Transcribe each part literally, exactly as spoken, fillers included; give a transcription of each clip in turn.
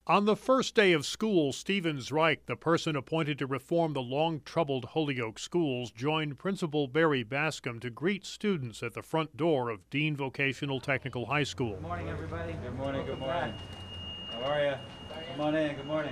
On the first day of school, Stephen Zreich, the person appointed to reform the long-troubled Holyoke schools, joined Principal Barry Bascom to greet students at the front door of Dean Vocational Technical High School. Good morning, everybody. Good morning, good morning. How are you? Come on in, good morning.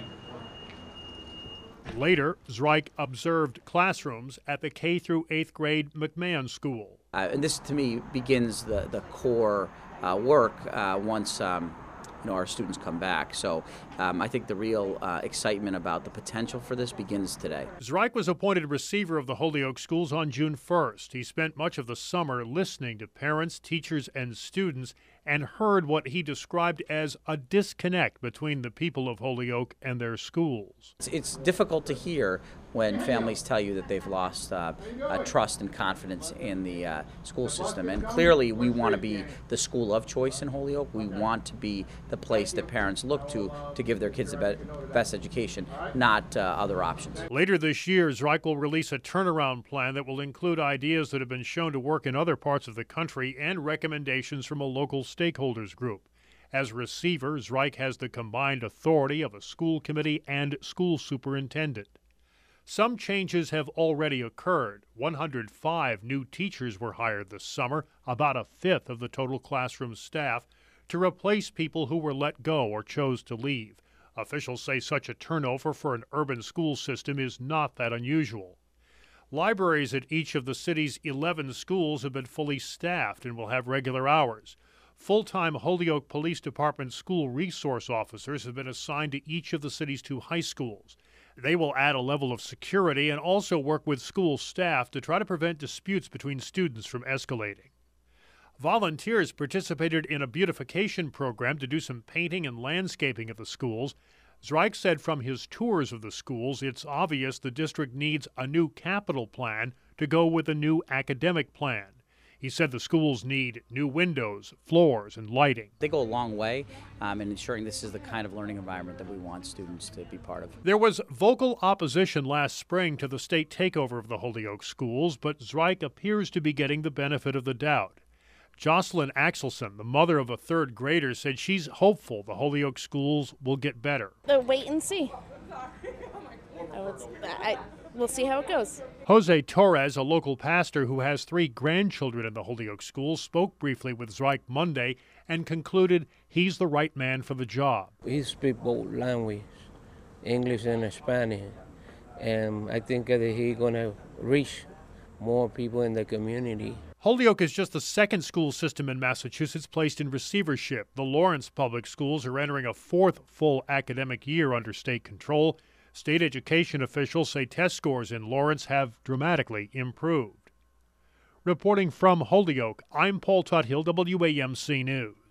Later, Zreich observed classrooms at the K through eighth grade McMahon School. Uh, and this, to me, begins the, the core uh, work uh, once um, you know, our students come back. So um, I think the real uh, excitement about the potential for this begins today. Zreich was appointed receiver of the Holyoke schools on June first. He spent much of the summer listening to parents, teachers, and students and heard what he described as a disconnect between the people of Holyoke and their schools. It's, it's difficult to hear when families tell you that they've lost uh, uh, trust and confidence in the uh, school system. And clearly we want to be the school of choice in Holyoke. We want to be the place that parents look to to give their kids the be- best education, not uh, other options. Later this year, Zreich will release a turnaround plan that will include ideas that have been shown to work in other parts of the country and recommendations from a local stakeholders group. As receiver, Zreich has the combined authority of a school committee and school superintendent. Some changes have already occurred. one hundred five new teachers were hired this summer, about a fifth of the total classroom staff, to replace people who were let go or chose to leave. Officials say such a turnover for an urban school system is not that unusual. Libraries at each of the city's eleven schools have been fully staffed and will have regular hours. Full-time Holyoke Police Department school resource officers have been assigned to each of the city's two high schools. They will add a level of security and also work with school staff to try to prevent disputes between students from escalating. Volunteers participated in a beautification program to do some painting and landscaping at the schools. Zreich said from his tours of the schools, it's obvious the district needs a new capital plan to go with a new academic plan. He said the schools need new windows, floors, and lighting. They go a long way um, in ensuring this is the kind of learning environment that we want students to be part of. There was vocal opposition last spring to the state takeover of the Holyoke schools, but Zreich appears to be getting the benefit of the doubt. Jocelyn Axelson, the mother of a third grader, said she's hopeful the Holyoke schools will get better. Uh, wait and see. Oh, it's, I, we'll see how it goes. Jose Torres, a local pastor who has three grandchildren in the Holyoke schools, spoke briefly with Zreich Monday and concluded he's the right man for the job. He speaks both languages, English and Spanish, and I think that he's going to reach more people in the community. Holyoke is just the second school system in Massachusetts placed in receivership. The Lawrence Public Schools are entering a fourth full academic year under state control. State education officials say test scores in Lawrence have dramatically improved. Reporting from Holyoke, I'm Paul Tuthill, W A M C News.